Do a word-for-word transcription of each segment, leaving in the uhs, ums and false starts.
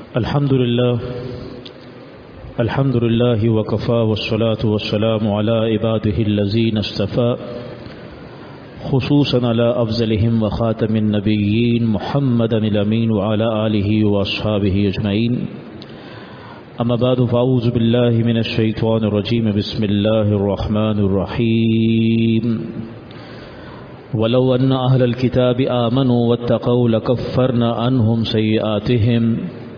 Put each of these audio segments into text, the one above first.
الحمد لله الحمد لله وكفى والصلاة والسلام على عباده الذين اصطفى خصوصا على أفضلهم وخاتم النبيين محمد الأمين وعلى آله وأصحابه أجمعين. أما بعد فأعوذ بالله من الشيطان الرجيم. بسم الله الرحمن الرحيم. ولو أن أهل الكتاب آمنوا واتقوا لكفرنا عنهم سيئاتهم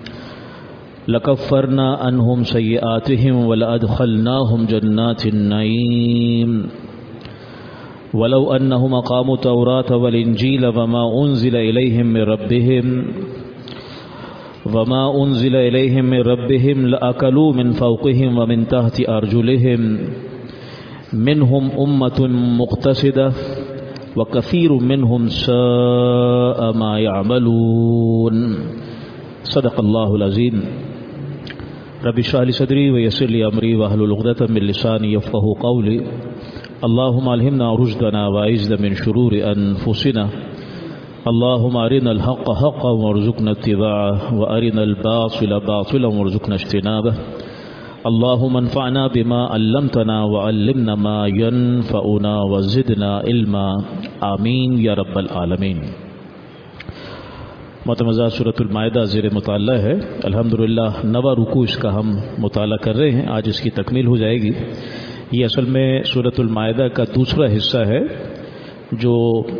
لكفرنا عنهم سيئاتهم ولأدخلناهم جنات النعيم ولو أنهم أقاموا التوراة والإنجيل وما أنزل إليهم من ربهم وما أنزل إليهم من ربهم لأكلوا من فوقهم ومن تحت أرجلهم منهم أمة مقتصدة وكثير منهم ساء ما يعملون. صدق الله العظيم. رب اشرح لي صدري ويسر لي امري واحلل عقدة من لساني يفقهوا قولي. اللهم الهمنا رشدنا واعذنا من شرور انفسنا. اللهم ارنا الحق حقا وارزقنا اتباعه وارنا الباطل باطلا وارزقنا اجتنابه. اللهم انفعنا بما علمتنا وعلمنا ما ينفعنا وزدنا علما. آمین یا رب العالمین. متمزہ سورۃ المائدہ زیر مطالعہ ہے. الحمدللہ نواں رکوع اس کا ہم مطالعہ کر رہے ہیں. آج اس کی تکمیل ہو جائے گی. یہ اصل میں سورۃ المائدہ کا دوسرا حصہ ہے جو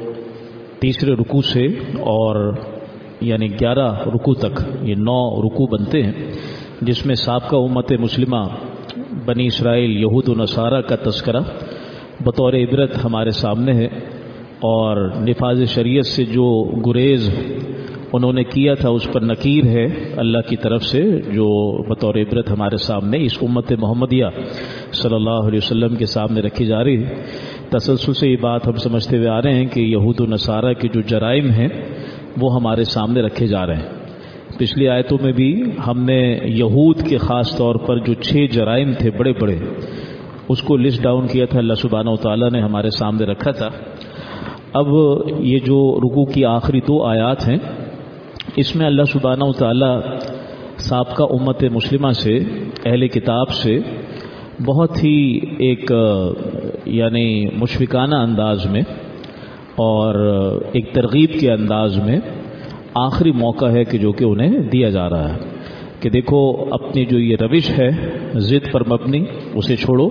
تیسرے رکوع سے اور یعنی گیارہ رکوع تک یہ نو رکوع بنتے ہیں، جس میں سابقہ امت مسلمہ بنی اسرائیل یہود و نصارہ کا تذکرہ بطور عبرت ہمارے سامنے ہے، اور نفاذ شریعت سے جو گریز انہوں نے کیا تھا اس پر نکیر ہے اللہ کی طرف سے جو بطور عبرت ہمارے سامنے اس امت محمدیہ صلی اللہ علیہ وسلم کے سامنے رکھی جا رہی ہے. تسلسل سے یہ بات ہم سمجھتے ہوئے آ رہے ہیں کہ یہود و نصارہ کے جو جرائم ہیں وہ ہمارے سامنے رکھے جا رہے ہیں. پچھلی آیتوں میں بھی ہم نے یہود کے خاص طور پر جو چھ جرائم تھے بڑے بڑے اس کو لسٹ ڈاؤن کیا تھا، اللہ سبحانہ و تعالیٰ نے ہمارے سامنے رکھا تھا. اب یہ جو رکوع کی آخری دو آیات ہیں اس میں اللہ سبحانہ و تعالیٰ سابقہ امت مسلمہ سے اہل کتاب سے بہت ہی ایک یعنی مشفقانہ انداز میں اور ایک ترغیب کے انداز میں آخری موقع ہے کہ جو کہ انہیں دیا جا رہا ہے کہ دیکھو اپنی جو یہ روش ہے ضد پر مبنی اسے چھوڑو،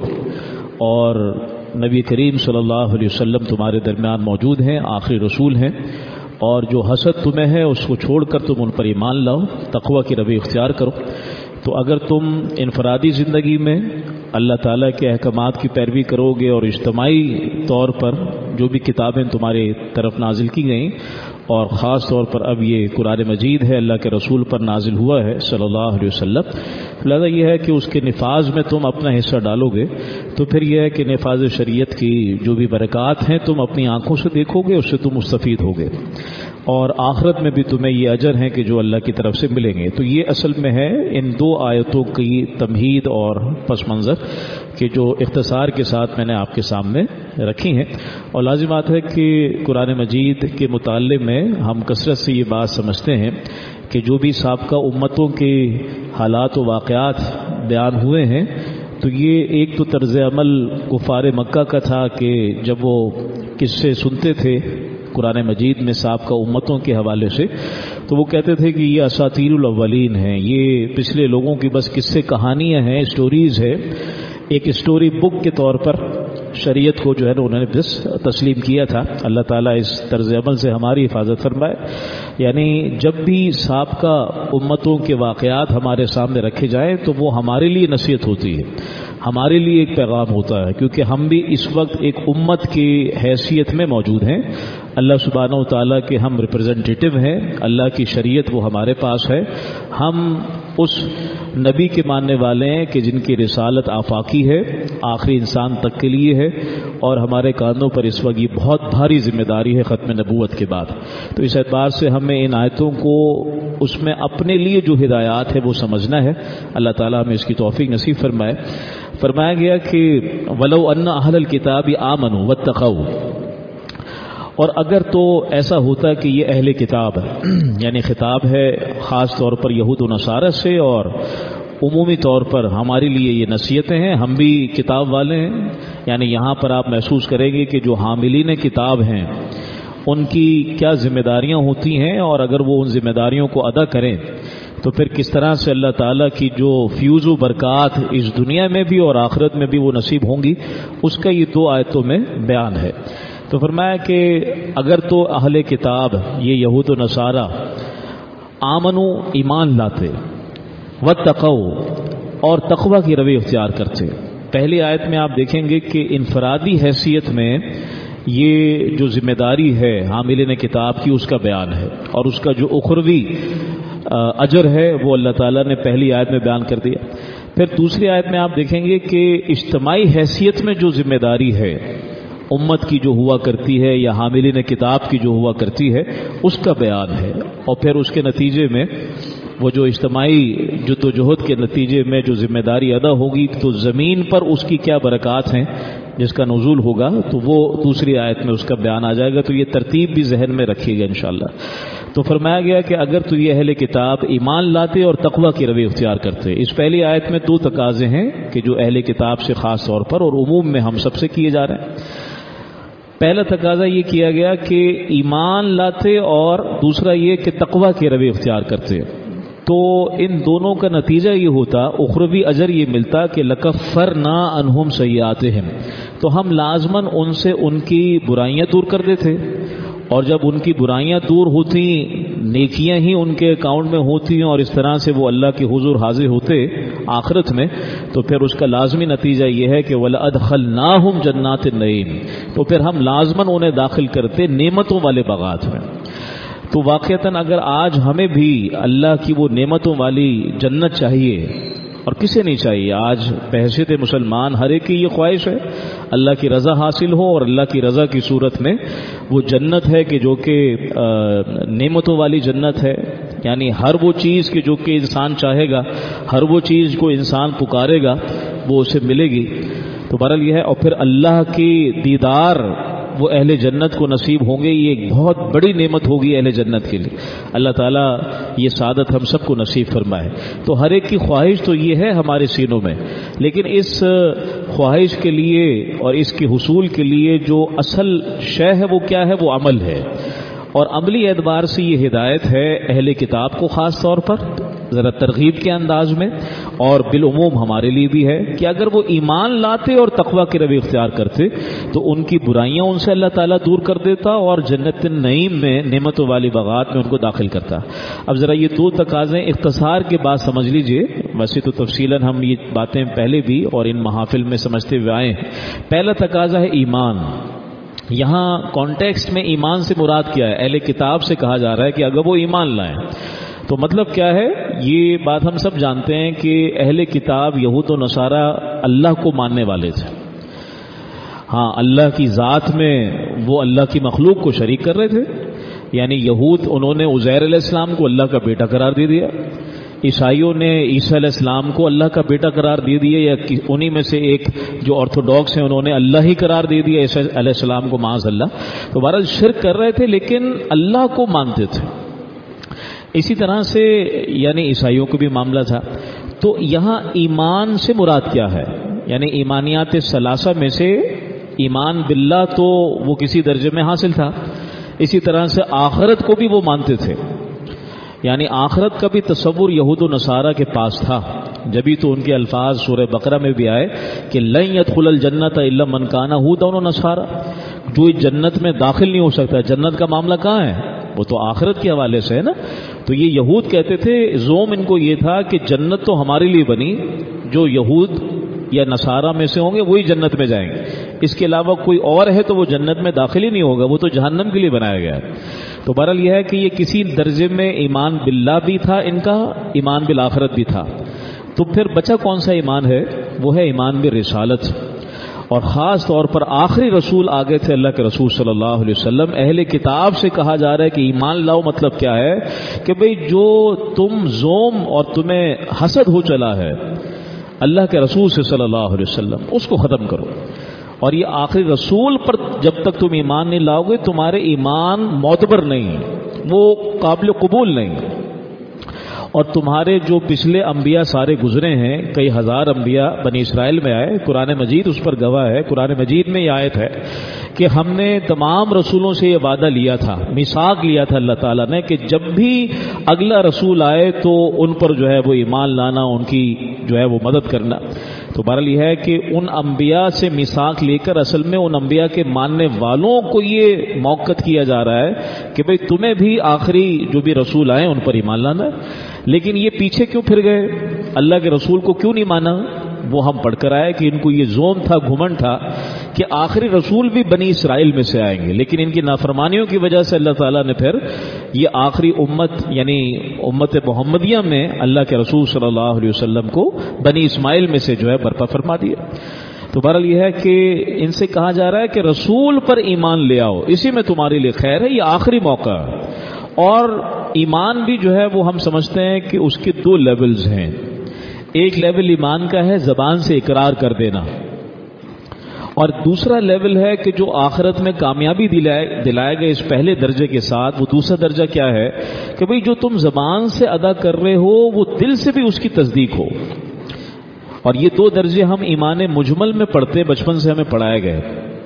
اور نبی کریم صلی اللہ علیہ وسلم تمہارے درمیان موجود ہیں، آخری رسول ہیں، اور جو حسد تمہیں ہے اس کو چھوڑ کر تم ان پر ایمان لاؤ، تقوی کی روی اختیار کرو. تو اگر تم انفرادی زندگی میں اللہ تعالیٰ کے احکامات کی پیروی کرو گے اور اجتماعی طور پر جو بھی کتابیں تمہاری طرف نازل کی گئیں، اور خاص طور پر اب یہ قرآن مجید ہے اللہ کے رسول پر نازل ہوا ہے صلی اللہ علیہ وسلم، لہذا یہ ہے کہ اس کے نفاذ میں تم اپنا حصہ ڈالو گے تو پھر یہ ہے کہ نفاذ شریعت کی جو بھی برکات ہیں تم اپنی آنکھوں سے دیکھو گے، اس سے تم مستفید ہوگے، اور آخرت میں بھی تمہیں یہ اجر ہیں کہ جو اللہ کی طرف سے ملیں گے. تو یہ اصل میں ہے ان دو آیتوں کی تمہید اور پس منظر کہ جو اختصار کے ساتھ میں نے آپ کے سامنے رکھی ہیں. اور لازم بات ہے کہ قرآن مجید کے مطالعے میں ہم کثرت سے یہ بات سمجھتے ہیں کہ جو بھی سابقہ امتوں کے حالات و واقعات بیان ہوئے ہیں تو یہ ایک تو طرز عمل کفار مکہ کا تھا کہ جب وہ قصے سنتے تھے قرآن مجید میں سابقہ امتوں کے حوالے سے تو وہ کہتے تھے کہ یہ اساطیر الاولین ہیں، یہ پچھلے لوگوں کی بس قصے کہانیاں ہیں، اسٹوریز ہے. ایک اسٹوری بک کے طور پر شریعت کو جو ہے نا انہوں نے بس تسلیم کیا تھا. اللہ تعالیٰ اس طرز عمل سے ہماری حفاظت فرمائے. یعنی جب بھی سابقہ امتوں کے واقعات ہمارے سامنے رکھے جائیں تو وہ ہمارے لیے نصیحت ہوتی ہے، ہمارے لیے ایک پیغام ہوتا ہے، کیونکہ ہم بھی اس وقت ایک امت کی حیثیت میں موجود ہیں. اللہ سبحانہ و تعالیٰ کے ہم ریپرزنٹیٹیو ہیں، اللہ کی شریعت وہ ہمارے پاس ہے. ہم اس نبی کے ماننے والے ہیں کہ جن کی رسالت آفاقی ہے، آخری انسان تک کے لیے ہے، اور ہمارے کاندھوں پر اس وقت یہ بہت بھاری ذمہ داری ہے ختم نبوت کے بعد. تو اس اعتبار سے ہمیں ان آیتوں کو اس میں اپنے لیے جو ہدایات ہے وہ سمجھنا ہے. اللہ تعالیٰ ہمیں اس کی توفیق نصیب فرمائے. فرمایا گیا کہ وَلَوْ أَنَّ أَهْلَ الْكِتَابِ آمَنُوا وَاتَّقَوْا، اور اگر تو ایسا ہوتا کہ یہ اہل کتاب یعنی خطاب ہے خاص طور پر یہود و نصارہ سے اور عمومی طور پر ہمارے لیے یہ نصیحتیں ہیں، ہم بھی کتاب والے ہیں، یعنی یہاں پر آپ محسوس کریں گے کہ جو حاملین کتاب ہیں ان کی کیا ذمہ داریاں ہوتی ہیں، اور اگر وہ ان ذمہ داریوں کو ادا کریں تو پھر کس طرح سے اللہ تعالیٰ کی جو فیوز و برکات اس دنیا میں بھی اور آخرت میں بھی وہ نصیب ہوں گی، اس کا یہ دو آیتوں میں بیان ہے۔ تو فرمایا کہ اگر تو اہل کتاب یہ یہود و نصارہ آمنو ایمان لاتے، واتقوا اور تقوی کی روی اختیار کرتے۔ پہلی آیت میں آپ دیکھیں گے کہ انفرادی حیثیت میں یہ جو ذمہ داری ہے حاملین کتاب کی اس کا بیان ہے، اور اس کا جو اخروی اجر ہے وہ اللہ تعالیٰ نے پہلی آیت میں بیان کر دیا۔ پھر دوسری آیت میں آپ دیکھیں گے کہ اجتماعی حیثیت میں جو ذمہ داری ہے امت کی جو ہوا کرتی ہے یا حاملین کتاب کی جو ہوا کرتی ہے اس کا بیان ہے، اور پھر اس کے نتیجے میں وہ جو اجتماعی جدوجہد کے نتیجے میں جو ذمہ داری ادا ہوگی تو زمین پر اس کی کیا برکات ہیں جس کا نزول ہوگا، تو وہ دوسری آیت میں اس کا بیان آ جائے گا۔ تو یہ ترتیب بھی ذہن میں رکھیے گا انشاءاللہ۔ تو فرمایا گیا کہ اگر تو یہ اہل کتاب ایمان لاتے اور تقوی کی روی اختیار کرتے۔ اس پہلی آیت میں دو تقاضے ہیں کہ جو اہل کتاب سے خاص طور پر اور عموم میں ہم سب سے کیے جا رہے ہیں۔ پہلا تقاضا یہ کیا گیا کہ ایمان لاتے، اور دوسرا یہ کہ تقوی کی روی اختیار کرتے۔ تو ان دونوں کا نتیجہ یہ ہوتا، اخروی اجر یہ ملتا کہ لکفرنا عنہم سیئاتہم، تو ہم لازماً ان سے ان کی برائیاں دور کر دیتے، اور جب ان کی برائیاں دور ہوتی نیکیاں ہی ان کے اکاؤنٹ میں ہوتی ہیں اور اس طرح سے وہ اللہ کے حضور حاضر ہوتے آخرت میں، تو پھر اس کا لازمی نتیجہ یہ ہے کہ وَلَأَدْخَلْنَاهُمْ جَنَّاتِ النَّعِيمِ، تو پھر ہم لازماً انہیں داخل کرتے نعمتوں والے باغات میں۔ تو واقعتاً اگر آج ہمیں بھی اللہ کی وہ نعمتوں والی جنت چاہیے، اور کسے نہیں چاہیے، آج بحیثیت مسلمان ہر ایک کی یہ خواہش ہے اللہ کی رضا حاصل ہو، اور اللہ کی رضا کی صورت میں وہ جنت ہے کہ جو کہ نعمتوں والی جنت ہے، یعنی ہر وہ چیز کہ جو کہ انسان چاہے گا، ہر وہ چیز کو انسان پکارے گا وہ اسے ملے گی۔ تو بہرحال یہ ہے، اور پھر اللہ کی دیدار وہ اہل جنت کو نصیب ہوں گے، یہ ایک بہت بڑی نعمت ہوگی اہل جنت کے لیے۔ اللہ تعالیٰ یہ سعادت ہم سب کو نصیب فرمائے۔ تو ہر ایک کی خواہش تو یہ ہے ہمارے سینوں میں، لیکن اس خواہش کے لیے اور اس کے حصول کے لیے جو اصل شے ہے وہ کیا ہے؟ وہ عمل ہے، اور عملی اعتبار سے یہ ہدایت ہے اہل کتاب کو خاص طور پر ذرا ترغیب کے انداز میں، اور بالعموم ہمارے لیے بھی ہے کہ اگر وہ ایمان لاتے اور تقوی کی روی اختیار کرتے تو ان کی برائیاں ان سے اللہ تعالیٰ دور کر دیتا، اور جنت النعیم میں نعمتوں والی باغات میں ان کو داخل کرتا۔ اب ذرا یہ دو تقاضے اختصار کے بعد سمجھ لیجئے، ویسے تو تفصیلاً ہم یہ باتیں پہلے بھی اور ان محافل میں سمجھتے ہوئے آئے ہیں۔ پہلا تقاضا ہے ایمان۔ یہاں کانٹیکسٹ میں ایمان سے مراد کیا ہے؟ اہل کتاب سے کہا جا رہا ہے کہ اگر وہ ایمان لائیں، تو مطلب کیا ہے؟ یہ بات ہم سب جانتے ہیں کہ اہل کتاب یہود و نصارہ اللہ کو ماننے والے تھے۔ ہاں، اللہ کی ذات میں وہ اللہ کی مخلوق کو شریک کر رہے تھے، یعنی یہود انہوں نے عزیر علیہ السلام کو اللہ کا بیٹا قرار دے دیا، عیسائیوں نے عیسیٰ علیہ السلام کو اللہ کا بیٹا قرار دے دیا، یا انہی میں سے ایک جو آرتھوڈاکس ہیں انہوں نے اللہ ہی قرار دے دیا عیسیٰ علیہ السلام کو معاذ اللہ۔ تو بہرحال شرک کر رہے تھے لیکن اللہ کو مانتے تھے۔ اسی طرح سے یعنی عیسائیوں کو بھی معاملہ تھا۔ تو یہاں ایمان سے مراد کیا ہے؟ یعنی ایمانیات ثلاثہ میں سے ایمان باللہ تو وہ کسی درجے میں حاصل تھا، اسی طرح سے آخرت کو بھی وہ مانتے تھے، یعنی آخرت کا بھی تصور یہود و نصارہ کے پاس تھا، جبھی تو ان کے الفاظ سورہ بقرہ میں بھی آئے کہ لن يدخل الجنت الا من كان هودا ونصارى، جو جنت میں داخل نہیں ہو سکتا۔ جنت کا معاملہ کہاں ہے؟ وہ تو آخرت کے حوالے سے ہے نا۔ تو یہ یہود کہتے تھے، زوم ان کو یہ تھا کہ جنت تو ہمارے لیے بنی، جو یہود یا نصارہ میں سے ہوں گے وہی جنت میں جائیں گے، اس کے علاوہ کوئی اور ہے تو وہ جنت میں داخل ہی نہیں ہوگا، وہ تو جہنم کے لیے بنایا گیا ہے۔ تو بہرحال یہ ہے کہ یہ کسی درجے میں ایمان باللہ بھی تھا ان کا، ایمان بالآخرت بھی تھا۔ تو پھر بچا کون سا ایمان ہے؟ وہ ہے ایمان بالرسالت، اور خاص طور پر آخری رسول آگے تھے اللہ کے رسول صلی اللہ علیہ وسلم۔ اہل کتاب سے کہا جا رہا ہے کہ ایمان لاؤ، مطلب کیا ہے کہ بھئی جو تم زوم اور تمہیں حسد ہو چلا ہے اللہ کے رسول سے صلی اللہ علیہ وسلم، اس کو ختم کرو، اور یہ آخری رسول پر جب تک تم ایمان نہیں لاؤ گے تمہارے ایمان معتبر نہیں، وہ قابل قبول نہیں. اور تمہارے جو پچھلے انبیاء سارے گزرے ہیں، کئی ہزار انبیاء بنی اسرائیل میں آئے، قرآن مجید اس پر گواہ ہے. قرآن مجید میں یہ آیت ہے کہ ہم نے تمام رسولوں سے یہ وعدہ لیا تھا، میثاق لیا تھا اللہ تعالیٰ نے کہ جب بھی اگلا رسول آئے تو ان پر جو ہے وہ ایمان لانا، ان کی جو ہے وہ مدد کرنا. تو بہرحال یہ ہے کہ ان انبیاء سے میثاق لے کر اصل میں ان انبیاء کے ماننے والوں کو یہ موقت کیا جا رہا ہے کہ بھئی تمہیں بھی آخری جو بھی رسول آئے ان پر ایمان لانا ہے. لیکن یہ پیچھے کیوں پھر گئے؟ اللہ کے رسول کو کیوں نہیں مانا؟ وہ ہم پڑھ کر آئے کہ ان کو یہ زوم تھا، گھمنڈ تھا کہ آخری رسول بھی بنی اسرائیل میں سے آئیں گے، لیکن ان کی نافرمانیوں کی وجہ سے اللہ تعالیٰ نے پھر یہ آخری امت یعنی امت محمدیہ میں اللہ کے رسول صلی اللہ علیہ وسلم کو بنی اسماعیل میں سے جو ہے برپا فرما دیا. تو بہرحال یہ ہے کہ ان سے کہا جا رہا ہے کہ رسول پر ایمان لے آؤ، اسی میں تمہارے لیے خیر ہے، یہ آخری موقع ہے. اور ایمان بھی جو ہے وہ ہم سمجھتے ہیں کہ اس کے دو لیولز ہیں. ایک لیول ایمان کا ہے زبان سے اقرار کر دینا، اور دوسرا لیول ہے کہ جو آخرت میں کامیابی دلائے دلائے گئے اس پہلے درجے کے ساتھ، وہ دوسرا درجہ کیا ہے کہ بھئی جو تم زبان سے ادا کر رہے ہو وہ دل سے بھی اس کی تصدیق ہو. اور یہ دو درجے ہم ایمان مجمل میں پڑھتے، بچپن سے ہمیں پڑھائے گئے،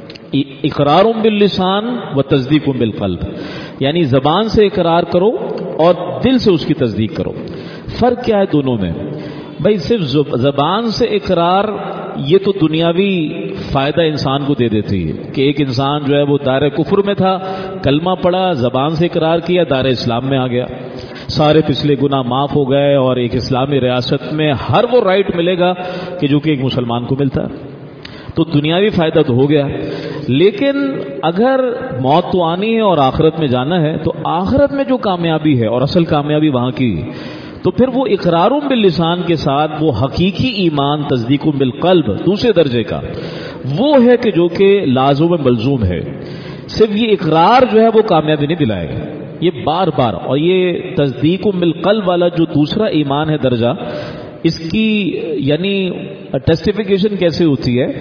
اقرار باللسان و تصدیق بالقلب، یعنی زبان سے اقرار کرو اور دل سے اس کی تصدیق کرو. فرق کیا ہے دونوں میں؟ بھائی صرف زبان سے اقرار یہ تو دنیاوی فائدہ انسان کو دے دیتی ہے کہ ایک انسان جو ہے وہ دائرہ کفر میں تھا، کلمہ پڑھا، زبان سے اقرار کیا، دائرہ اسلام میں آ گیا، سارے پچھلے گناہ معاف ہو گئے اور ایک اسلامی ریاست میں ہر وہ رائٹ ملے گا کہ جو کہ ایک مسلمان کو ملتا ہے. تو دنیاوی فائدہ تو ہو گیا. لیکن اگر موت تو آنی ہے اور آخرت میں جانا ہے، تو آخرت میں جو کامیابی ہے اور اصل کامیابی وہاں کی، تو پھر وہ اقرار باللسان کے ساتھ وہ حقیقی ایمان تصدیق بالقلب دوسرے درجے کا وہ ہے کہ جو کہ لازم ملزوم ہے. صرف یہ اقرار جو ہے وہ کامیابی نہیں دلائے گا، یہ بار بار. اور یہ تصدیق بالقلب والا جو دوسرا ایمان ہے درجہ، اس کی یعنی ٹیسٹیفیکیشن کیسے ہوتی ہے،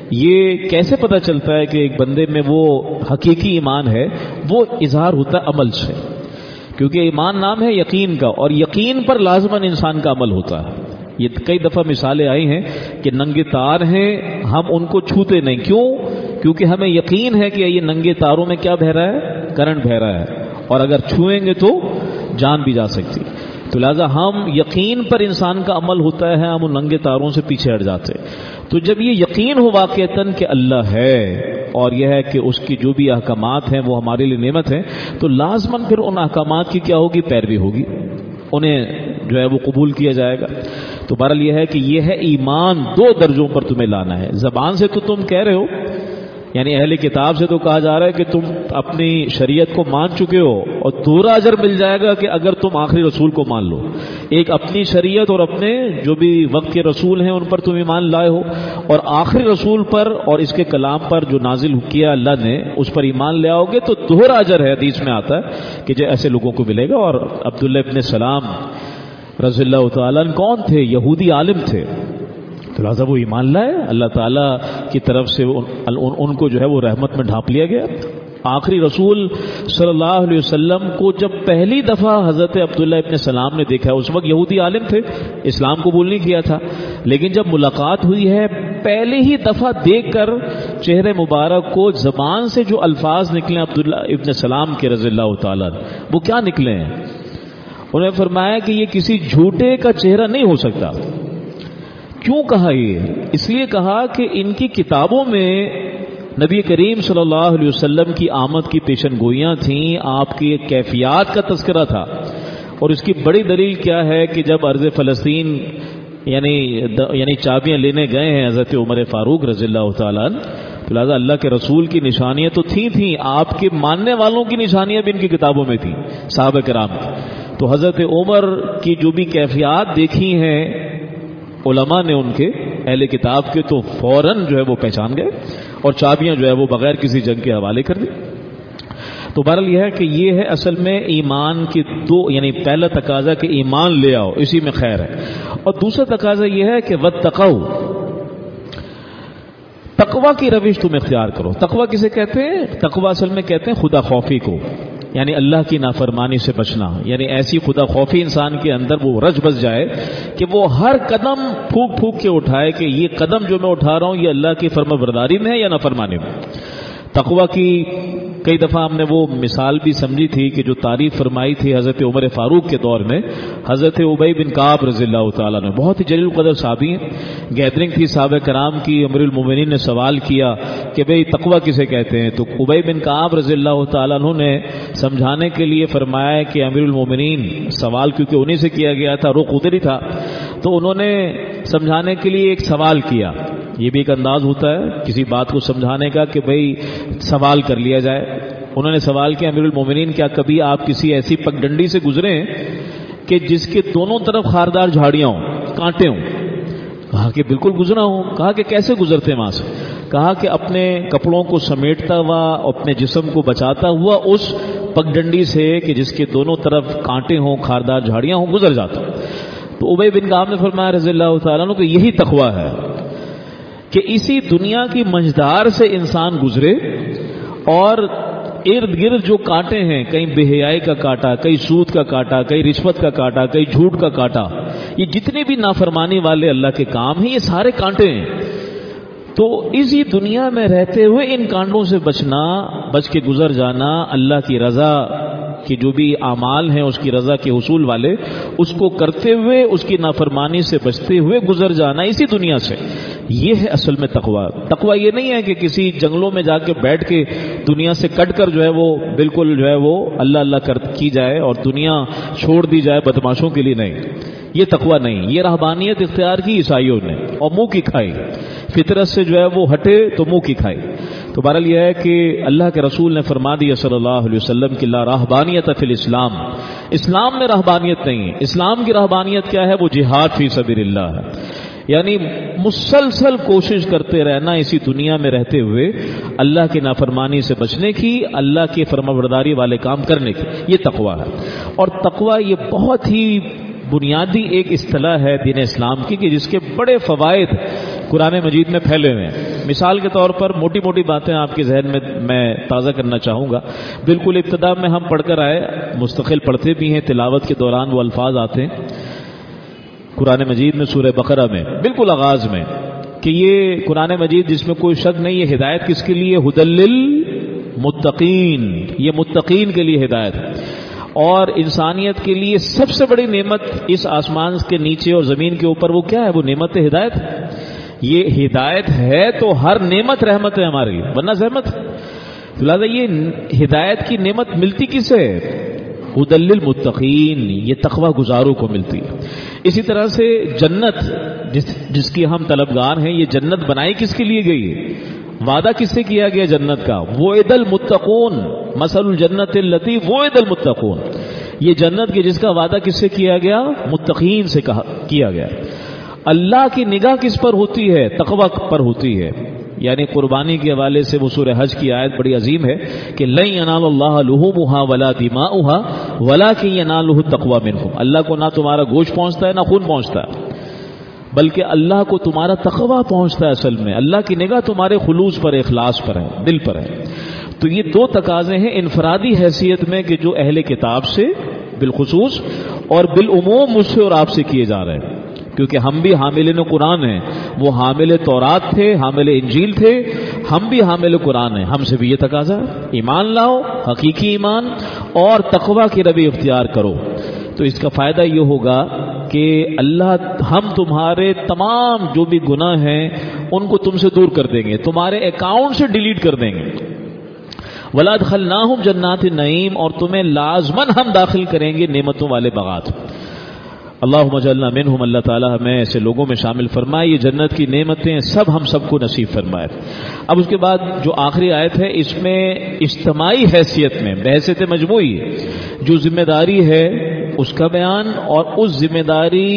یہ کیسے پتہ چلتا ہے کہ ایک بندے میں وہ حقیقی ایمان ہے؟ وہ اظہار ہوتا ہے عمل سے، کیونکہ ایمان نام ہے یقین کا، اور یقین پر لازماً انسان کا عمل ہوتا ہے. یہ کئی دفعہ مثالیں آئی ہیں کہ ننگے تار ہیں، ہم ان کو چھوتے نہیں. کیوں؟ کیونکہ ہمیں یقین ہے کہ یہ ننگے تاروں میں کیا بہہ رہا ہے؟ کرنٹ بہہ رہا ہے، اور اگر چھوئیں گے تو جان بھی جا سکتی. تو لہذا ہم یقین پر انسان کا عمل ہوتا ہے، ہم ان ننگے تاروں سے پیچھے ہٹ جاتے. تو جب یہ یقین ہو واقعتاً کہ اللہ ہے اور یہ ہے کہ اس کی جو بھی احکامات ہیں وہ ہمارے لیے نعمت ہیں، تو لازماً پھر ان احکامات کی کیا ہوگی؟ پیروی ہوگی، انہیں جو ہے وہ قبول کیا جائے گا. تو بہرحال یہ ہے کہ یہ ہے ایمان دو درجوں پر تمہیں لانا ہے. زبان سے تو تم کہہ رہے ہو، یعنی اہل کتاب سے تو کہا جا رہا ہے کہ تم اپنی شریعت کو مان چکے ہو اور دوہرا اجر مل جائے گا کہ اگر تم آخری رسول کو مان لو. ایک اپنی شریعت اور اپنے جو بھی وقت کے رسول ہیں ان پر تم ایمان لائے ہو، اور آخری رسول پر اور اس کے کلام پر جو نازل کیا اللہ نے اس پر ایمان لے آؤ گے تو دوہرا اجر ہے. حدیث میں آتا ہے کہ جو ایسے لوگوں کو ملے گا. اور عبداللہ ابن سلام رضی اللہ تعالیٰ کون تھے؟ یہودی عالم تھے. تو لہٰذا وہ ایمان لائے، اللہ تعالیٰ کی طرف سے ان, ان کو جو ہے وہ رحمت میں ڈھانپ لیا گیا. آخری رسول صلی اللہ علیہ وسلم کو جب پہلی دفعہ حضرت عبداللہ ابن سلام نے دیکھا، اس وقت یہودی عالم تھے، اسلام قبول نہیں کیا تھا، لیکن جب ملاقات ہوئی ہے پہلے ہی دفعہ دیکھ کر چہرے مبارک کو زبان سے جو الفاظ نکلے عبداللہ ابن سلام کے رضی اللہ تعالیٰ، وہ کیا نکلے ہیں؟ انہوں نے فرمایا کہ یہ کسی جھوٹے کا چہرہ نہیں ہو سکتا. کیوں کہا یہ؟ اس لیے کہا کہ ان کی کتابوں میں نبی کریم صلی اللہ علیہ وسلم کی آمد کی پیشن گوئیاں تھیں، آپ کی کیفیات کا تذکرہ تھا. اور اس کی بڑی دلیل کیا ہے کہ جب ارض فلسطین یعنی یعنی چابیاں لینے گئے ہیں حضرت عمر فاروق رضی اللہ تعالیٰ، تو لہٰذا اللہ کے رسول کی نشانیاں تو تھیں تھیں آپ کے ماننے والوں کی نشانیاں بھی ان کی کتابوں میں تھیں، صحابہ کرام کی. تو حضرت عمر کی جو بھی کیفیات دیکھی ہیں علماء نے ان کے اہل کتاب کے، تو فوراً جو ہے وہ پہچان گئے اور چابیاں جو ہے وہ بغیر کسی جنگ کے حوالے کر دی. تو بہرحال یہ ہے کہ یہ ہے اصل میں ایمان کی دو، یعنی پہلا تقاضا کہ ایمان لے آؤ، اسی میں خیر ہے. اور دوسرا تقاضا یہ ہے کہ واتقوا، تقوی کی روش تم اختیار کرو. تقوی کسے کہتے ہیں؟ تقوی اصل میں کہتے ہیں خدا خوفی کو، یعنی اللہ کی نافرمانی سے بچنا. یعنی ایسی خدا خوفی انسان کے اندر وہ رچ بس جائے کہ وہ ہر قدم پھونک پھونک کے اٹھائے کہ یہ قدم جو میں اٹھا رہا ہوں یہ اللہ کی فرما برداری میں ہے یا نافرمانی میں. تقوی کی کئی دفعہ ہم نے وہ مثال بھی سمجھی تھی کہ جو تعریف فرمائی تھی حضرت عمر فاروق کے دور میں. حضرت ابی بن کعب رضی اللہ تعالیٰ نے، بہت ہی جلیل القدر صحابی ہیں، گیدرنگ تھی صحابہ کرام کی، امیر المومنین نے سوال کیا کہ بھئی تقوی کسے کہتے ہیں؟ تو ابی بن کعب رضی اللہ تعالیٰ عنہ نے سمجھانے کے لیے فرمایا کہ امیر المومنین، سوال کیونکہ انہی سے کیا گیا تھا، رخ ادھر ہی تھا، تو انہوں نے سمجھانے کے لیے ایک سوال کیا. یہ بھی ایک انداز ہوتا ہے کسی بات کو سمجھانے کا کہ بھئی سوال کر لیا جائے. انہوں نے سوال کیا، امیر المومنین کیا کبھی آپ کسی ایسی پگڈنڈی سے گزرے ہیں کہ جس کے دونوں طرف خاردار جھاڑیاں ہوں، کانٹے ہوں؟ کہا کہ بالکل گزرا ہوں. کہا کہ کیسے گزرتے ہیں وہاں سے؟ کہا کہ اپنے کپڑوں کو سمیٹتا ہوا، اپنے جسم کو بچاتا ہوا اس پگڈنڈی سے کہ جس کے دونوں طرف کانٹے ہوں، خاردار جھاڑیاں ہوں، گزر جاتا ہوں. تو ابی بن کعب نے فرمایا رضی اللہ تعالیٰ عنہ کہ یہی تقوی ہے کہ اسی دنیا کی منجدار سے انسان گزرے اور ارد گرد جو کانٹے ہیں، کہیں بے حیائی کا کانٹا، کہیں سود کا کانٹا، کہیں رشوت کا کانٹا، کہیں جھوٹ کا کانٹا، یہ جتنے بھی نافرمانی والے اللہ کے کام ہیں یہ سارے کانٹے ہیں. تو اسی دنیا میں رہتے ہوئے ان کانٹوں سے بچنا، بچ کے گزر جانا، اللہ کی رضا کہ جو بھی اعمال ہیں اس کی رضا کے حصول والے، اس کو کرتے ہوئے اس کی نافرمانی سے بچتے ہوئے گزر جانا اسی دنیا سے. یہ ہے اصل میں تقوی. تقوی یہ نہیں ہے کہ کسی جنگلوں میں جا کے بیٹھ کے دنیا سے کٹ کر جو ہے وہ بالکل جو ہے وہ اللہ اللہ کر کی جائے اور دنیا چھوڑ دی جائے بدماشوں کے لیے. نہیں، یہ تقوی نہیں. یہ رہبانیت اختیار کی عیسائیوں نے اور منہ کی کھائی، فطرت سے جو ہے وہ ہٹے تو منہ کی کھائی. تو بہرحال یہ ہے کہ اللہ کے رسول نے فرما دیا صلی اللہ علیہ وسلم کہ لا رہبانیت فی الاسلام، اسلام میں رہبانیت نہیں ہے. اسلام کی رہبانیت کیا ہے؟ وہ جہاد فی سبیل اللہ ہے، یعنی مسلسل کوشش کرتے رہنا اسی دنیا میں رہتے ہوئے اللہ کی نافرمانی سے بچنے کی، اللہ کی فرمانبرداری والے کام کرنے کی. یہ تقوی ہے. اور تقوی یہ بہت ہی بنیادی ایک اصطلاح ہے دین اسلام کی کہ جس کے بڑے فوائد قرآن مجید میں پھیلے ہوئے ہیں. مثال کے طور پر موٹی موٹی باتیں آپ کے ذہن میں میں تازہ کرنا چاہوں گا. بالکل ابتدا میں ہم پڑھ کر آئے، مستقل پڑھتے بھی ہیں، تلاوت کے دوران وہ الفاظ آتے ہیں قرآن مجید میں سورہ بقرہ میں بالکل آغاز میں کہ یہ قرآن مجید جس میں کوئی شک نہیں، یہ ہدایت کس کے لیے؟ ھدی للمتقین، یہ متقین کے لیے ہدایت ہے. اور انسانیت کے لیے سب سے بڑی نعمت اس آسمان کے نیچے اور زمین کے اوپر وہ کیا ہے؟ وہ نعمت ہدایت. یہ ہدایت ہے تو ہر نعمت رحمت ہے ہمارے لیے، ورنہ زحمت. لہٰذا یہ ہدایت کی نعمت ملتی کسے؟ ھدی للمتقین، یہ تقوی گزاروں کو ملتی ہے. اسی طرح سے جنت جس جس کی ہم طلبگار ہیں، یہ جنت بنائی کس کے لیے گئی ہے؟ وعدہ کس سے کیا گیا جنت کا؟ وعد المتقون، مثل الجنت التی وعد المتقون. یہ جنت کی جس کا وعدہ کس سے کیا گیا؟ متقین سے کہا کیا گیا. اللہ کی نگاہ کس پر ہوتی ہے؟ تقوی پر ہوتی ہے. یعنی قربانی کے حوالے سے وہ سورہ حج کی آیت بڑی عظیم ہے کہ لن ینال اللہ لحومها ولا دماؤها ولکن ینالہ التقوی منکم. اللہ کو نہ تمہارا گوشت پہنچتا ہے نہ خون پہنچتا ہے، بلکہ اللہ کو تمہارا تقوی پہنچتا ہے. اصل میں اللہ کی نگاہ تمہارے خلوص پر، اخلاص پر ہے، دل پر ہے. تو یہ دو تقاضے ہیں انفرادی حیثیت میں کہ جو اہل کتاب سے بالخصوص اور بالعموم مجھ سے اور آپ سے کیے جا رہے ہیں، کیونکہ ہم بھی حاملین قرآن ہیں. وہ حامل تورات تھے، حامل انجیل تھے، ہم بھی حامل قرآن ہیں. ہم سے بھی یہ تقاضا ہے، ایمان لاؤ، حقیقی ایمان، اور تقوی کی روی اختیار کرو. تو اس کا فائدہ یہ ہوگا کہ اللہ ہم تمہارے تمام جو بھی گناہ ہیں ان کو تم سے دور کر دیں گے، تمہارے اکاؤنٹ سے ڈیلیٹ کر دیں گے. وَلَا أَدْخَلْنَاهُمْ جَنَّاتِ النَّعِيمِ، اور تمہیں لازماً ہم داخل کریں گے نعمتوں والے باغات. اللہم اجعلنا منہم، اللہ تعالی ہمیں ایسے لوگوں میں شامل فرمائے. یہ جنت کی نعمتیں سب ہم سب کو نصیب فرمائے. اب اس کے بعد جو آخری آیت ہے اس میں اجتماعی حیثیت میں بحیثیت مجموعی جو ذمہ داری ہے اس کا بیان، اور اس ذمہ داری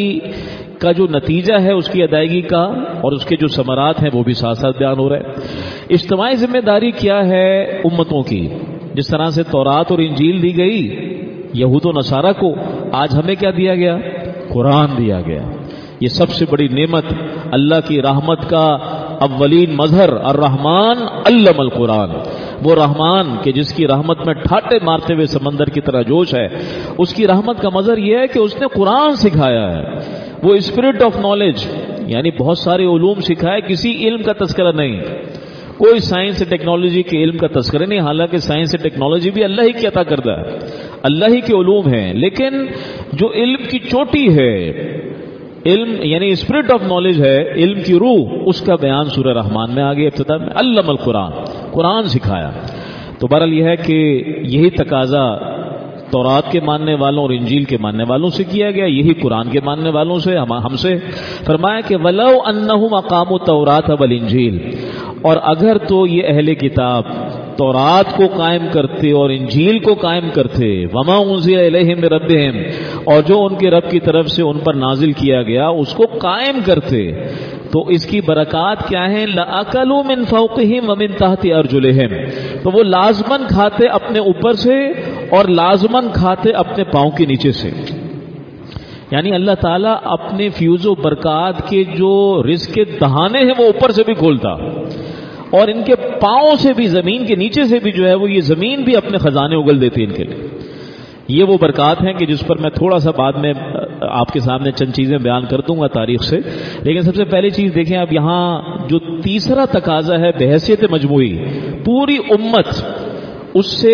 کا جو نتیجہ ہے اس کی ادائیگی کا اور اس کے جو ثمرات ہیں وہ بھی ساتھ ساتھ بیان ہو رہے ہیں. اجتماعی ذمہ داری کیا ہے امتوں کی؟ جس طرح سے تورات اور انجیل دی گئی یہود و نصارہ کو، آج ہمیں کیا دیا گیا؟ قرآن دیا گیا. یہ سب سے بڑی نعمت، اللہ کی رحمت کا اولین مظہر الرحمن علم القرآن، وہ رحمان کہ جس کی رحمت میں ٹھاٹے مارتے ہوئے سمندر کی طرح جوش ہے، اس کی رحمت کا مظہر یہ ہے کہ اس نے قرآن سکھایا ہے. وہ اسپرٹ آف نالج، یعنی بہت سارے علوم سکھائے، کسی علم کا تذکرہ نہیں، کوئی سائنس ٹیکنالوجی کے علم کا تذکرہ نہیں، حالانکہ سائنس ٹیکنالوجی بھی اللہ ہی کی عطا کردہ ہے، اللہ ہی کے علوم ہیں. لیکن جو علم کی چوٹی ہے، علم یعنی اسپرٹ آف نالج ہے، علم کی روح، اس کا بیان سورہ رحمان میں آگے ابتدا میں علم القرآن، قرآن سکھایا. تو بہرحال یہ ہے کہ یہی تقاضا تورات کے ماننے والوں اور انجیل کے ماننے والوں سے کیا گیا، یہی قرآن کے ماننے والوں سے ہم سے فرمایا کہ وَلَوْ أَنَّهُمْ أَقَامُوا التَّوْرَاةَ وَالْإِنجِيلَ، اور اگر تو یہ اہل کتاب تورات کو قائم کرتے اور انجیل کو قائم کرتے، وما انزل الیہم من ربہم، اور جو ان کے رب کی طرف سے ان پر نازل کیا گیا اس کو قائم کرتے، تو اس کی برکات کیا ہیں؟ لَأَكَلُوا مِن فَوْقِهِمْ وَمِن تَحْتِ أَرْجُلِهِمْ، تو وہ لازماً کھاتے اپنے اوپر سے اور لازماً کھاتے اپنے پاؤں کے نیچے سے. یعنی اللہ تعالیٰ اپنے فیوز و برکات کے جو رزق کے دہانے ہیں وہ اوپر سے بھی کھولتا، اور ان کے پاؤں سے بھی، زمین کے نیچے سے بھی جو ہے وہ یہ زمین بھی اپنے خزانے اگل دیتی ان کے لیے. یہ وہ برکات ہیں کہ جس پر میں تھوڑا سا بعد میں آپ کے سامنے چند چیزیں بیان کر دوں گا تاریخ سے. لیکن سب سے پہلی چیز دیکھیں اب یہاں جو تیسرا تقاضا ہے بحیثیت مجموعی، پوری امت اس سے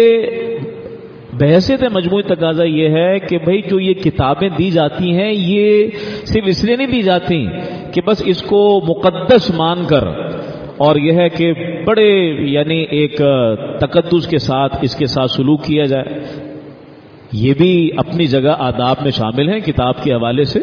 بحیثیت مجموعی تقاضا یہ ہے کہ بھئی جو یہ کتابیں دی جاتی ہیں یہ صرف اس لیے نہیں دی جاتی کہ بس اس کو مقدس مان کر اور یہ ہے کہ بڑے یعنی ایک تقدس کے ساتھ اس کے ساتھ سلوک کیا جائے، یہ بھی اپنی جگہ آداب میں شامل ہیں کتاب کے حوالے سے.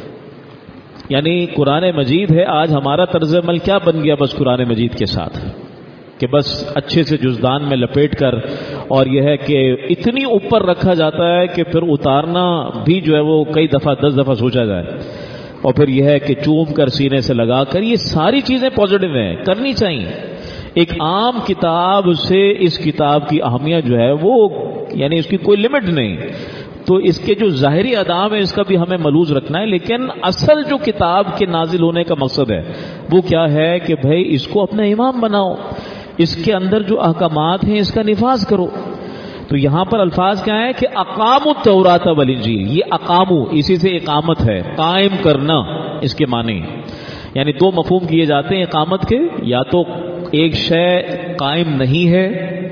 یعنی قرآن مجید ہے، آج ہمارا طرز عمل کیا بن گیا بس قرآن مجید کے ساتھ کہ بس اچھے سے جزدان میں لپیٹ کر، اور یہ ہے کہ اتنی اوپر رکھا جاتا ہے کہ پھر اتارنا بھی جو ہے وہ کئی دفعہ دس دفعہ سوچا جائے، اور پھر یہ ہے کہ چوم کر سینے سے لگا کر، یہ ساری چیزیں پازیٹو ہیں، کرنی چاہیے. ایک عام کتاب سے اس کتاب کی اہمیت جو ہے وہ یعنی اس کی کوئی لمٹ نہیں، تو اس کے جو ظاہری آداب ہے اس کا بھی ہمیں ملوز رکھنا ہے. لیکن اصل جو کتاب کے نازل ہونے کا مقصد ہے وہ کیا ہے کہ بھائی اس کو اپنا امام بناؤ، اس کے اندر جو احکامات ہیں اس کا نفاذ کرو. تو یہاں پر الفاظ کیا ہے کہ اقاموا التوراۃ والانجیل، یہ اقامو اسی سے اقامت ہے، قائم کرنا اس کے معنی. یعنی دو مفہوم کیے جاتے ہیں اقامت کے، یا تو ایک شے قائم نہیں ہے،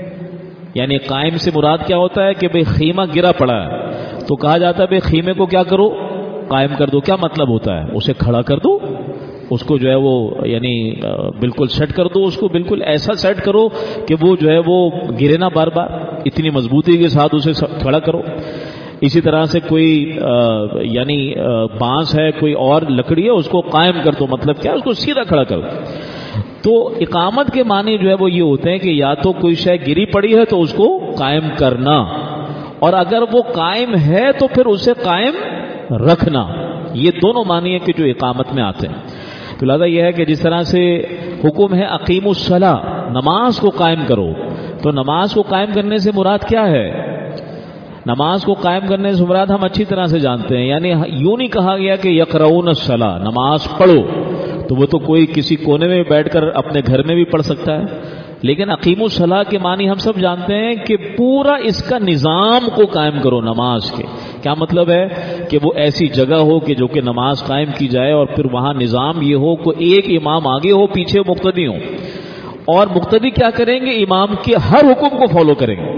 یعنی قائم سے مراد کیا ہوتا ہے کہ بھئی خیمہ گرا پڑا ہے تو کہا جاتا ہے بھئی خیمے کو کیا کرو؟ قائم کر دو. کیا مطلب ہوتا ہے؟ اسے کھڑا کر دو، اس کو جو ہے وہ یعنی بالکل سیٹ کر دو، اس کو بالکل ایسا سیٹ کرو کہ وہ جو ہے وہ گرے نہ بار بار، اتنی مضبوطی کے ساتھ اسے کھڑا کرو. اسی طرح سے کوئی یعنی بانس ہے، کوئی اور لکڑی ہے، اس کو قائم کر دو، مطلب کیا؟ اس کو سیدھا کھڑا کرو. تو اقامت کے معنی جو ہے وہ یہ ہوتے ہیں کہ یا تو کوئی شے گری پڑی ہے تو اس کو قائم کرنا، اور اگر وہ قائم ہے تو پھر اسے قائم رکھنا. یہ دونوں معنی ہیں کہ جو اقامت میں آتے ہیں. تو لہذا یہ ہے کہ جس طرح سے حکم ہے اقیم الصلاۃ، نماز کو قائم کرو، تو نماز کو قائم کرنے سے مراد کیا ہے؟ نماز کو قائم کرنے سے مراد ہم اچھی طرح سے جانتے ہیں، یعنی یوں نہیں کہا گیا کہ یقرؤون الصلاۃ، نماز پڑھو، تو وہ تو کوئی کسی کونے میں بیٹھ کر اپنے گھر میں بھی پڑھ سکتا ہے. لیکن اقیم الصلاۃ کے معنی ہم سب جانتے ہیں کہ پورا اس کا نظام کو قائم کرو نماز کے. کیا مطلب ہے؟ کہ وہ ایسی جگہ ہو کہ جو کہ نماز قائم کی جائے، اور پھر وہاں نظام یہ ہو کہ ایک امام آگے ہو، پیچھے مقتدی ہو، اور مقتدی کیا کریں گے؟ امام کے ہر حکم کو فالو کریں گے.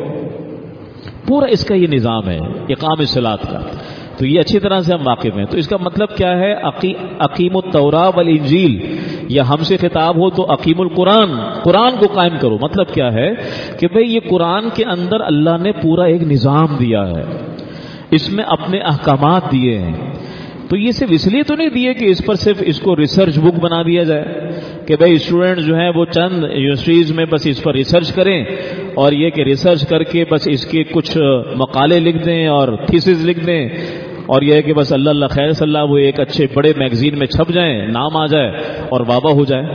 پورا اس کا یہ نظام ہے اقام الصلاۃ کا. تو یہ اچھی طرح سے ہم واقف ہیں. تو اس کا مطلب کیا ہے؟ اقیم التوراۃ والانجیل، یا ہم سے خطاب ہو تو اقیم القرآن، قرآن کو قائم کرو. مطلب کیا ہے کہ بھئی یہ قرآن کے اندر اللہ نے پورا ایک نظام دیا ہے، اس میں اپنے احکامات دیے ہیں. تو یہ صرف اس لیے تو نہیں دیے کہ اس پر صرف اس کو ریسرچ بک بنا دیا جائے کہ بھئی اسٹوڈنٹ جو ہیں وہ چند یونیورسٹیز میں بس اس پر ریسرچ کریں، اور یہ کہ ریسرچ کر کے بس اس کے کچھ مقالے لکھ دیں اور تھیسز لکھ دیں، اور یہ ہے کہ بس اللہ اللہ خیر صلی اللہ وہ ایک اچھے بڑے میگزین میں چھپ جائیں، نام آ جائے اور واہ واہ ہو جائے.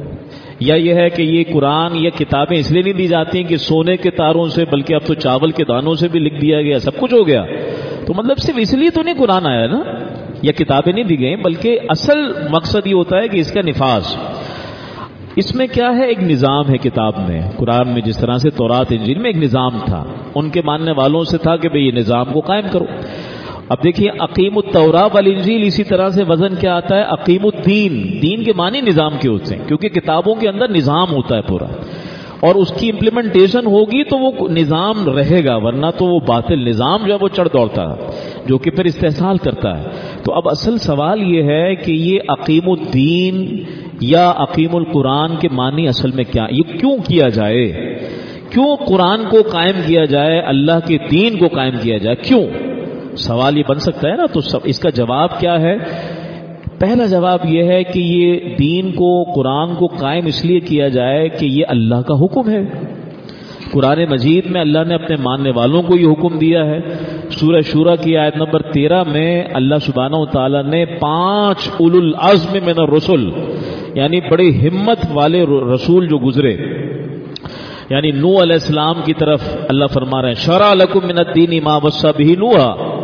یا یہ ہے کہ یہ قرآن یا کتابیں اس لیے نہیں دی جاتی کہ سونے کے تاروں سے، بلکہ اب تو چاول کے دانوں سے بھی لکھ دیا گیا، سب کچھ ہو گیا. تو مطلب صرف اس لیے تو نہیں قرآن آیا نا، یا کتابیں نہیں دی گئیں، بلکہ اصل مقصد یہ ہوتا ہے کہ اس کا نفاذ. اس میں کیا ہے؟ ایک نظام ہے کتاب میں، قرآن میں جس طرح سے تورات انجیل میں ایک نظام تھا، ان کے ماننے والوں سے تھا کہ بھئی یہ نظام کو قائم کرو۔ اب دیکھیے اقیم التوراۃ والانجیل، اسی طرح سے وزن کیا آتا ہے؟ اقیم الدین۔ دین کے معنی نظام کے ہوتے ہیں، کیونکہ کتابوں کے اندر نظام ہوتا ہے پورا، اور اس کی امپلیمنٹیشن ہوگی تو وہ نظام رہے گا، ورنہ تو وہ باطل نظام جو ہے وہ چڑھ دوڑتا ہے، جو کہ پھر استحصال کرتا ہے۔ تو اب اصل سوال یہ ہے کہ یہ اقیم الدین یا اقیم القرآن کے معنی اصل میں کیا؟ یہ کیوں کیا جائے؟ کیوں قرآن کو قائم کیا جائے، اللہ کے دین کو قائم کیا جائے؟ کیوں؟ سوال یہ بن سکتا ہے نا۔ تو سب اس کا جواب کیا ہے؟ پہلا جواب یہ ہے کہ یہ دین کو، قرآن کو قائم اس لیے کیا جائے کہ یہ اللہ کا حکم ہے۔ قرآن مجید میں اللہ نے اپنے ماننے والوں کو یہ حکم دیا ہے۔ سورہ شورى کی آیت نمبر تیرہ میں اللہ سبحانہ و تعالیٰ نے پانچ اولو العزم من الرسل، یعنی بڑی ہمت والے رسول جو گزرے، یعنی نوح علیہ السلام کی طرف اللہ فرما رہے ہیں شرع لکم من الدین ما وصی بہ نوح،